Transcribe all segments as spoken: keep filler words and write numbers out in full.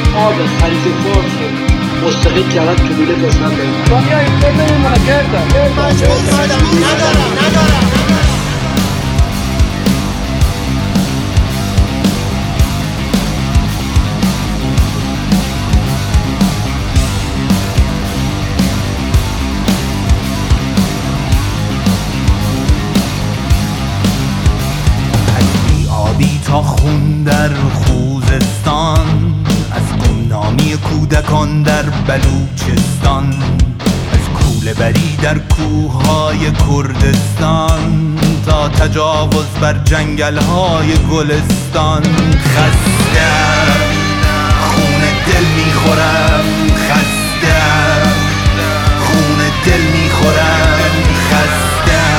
آب خلیج فارس رو مستقیم کردن تو لوله گذاشتن بریم. دنیا اینطور نمیمونه کردن مجبور شدم ندارم ندارم تا خون در خوزستان، از گمنامی کودکان در بلوچستان، از کوله بری در کوههای کردستان تا تجاوز بر جنگلهای گلستان. خستم خون دل میخورم، خستم خون دل میخورم، خستم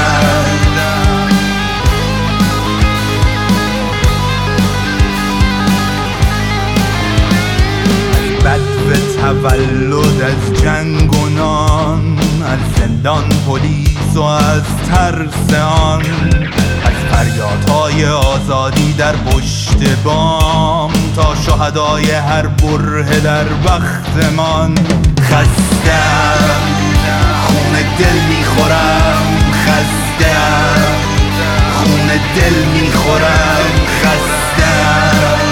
تولد از جنگ و نان، از زندان پلیس و از ترس آن، از فریادهای آزادی در پشت بام تا شهدای هر بره در بختمان. خستم خون دل میخورم، خستم خون دل میخورم، خستم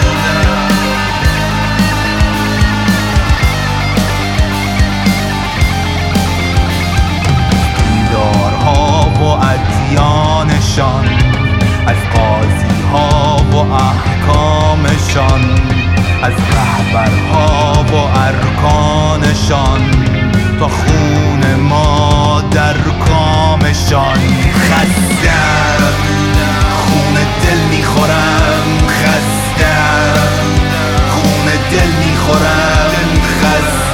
و ادیانشان، از قاضی ها و احکامشان، از رهبرها و ارکانشان تا خون ما در کامشان. خستم خون دل میخورم، خستم خون دل میخورم، خستم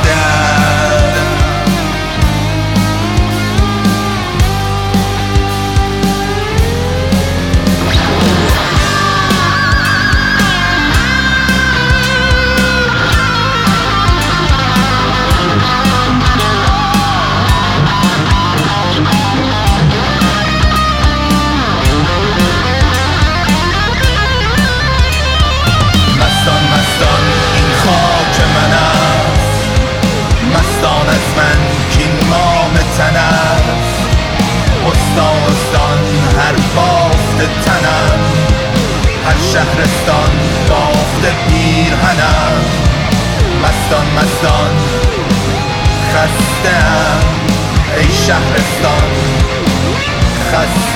تنم، هر شهرستان دافته پیرهنم. مستان مستان خستم ای شهرستان، خستم.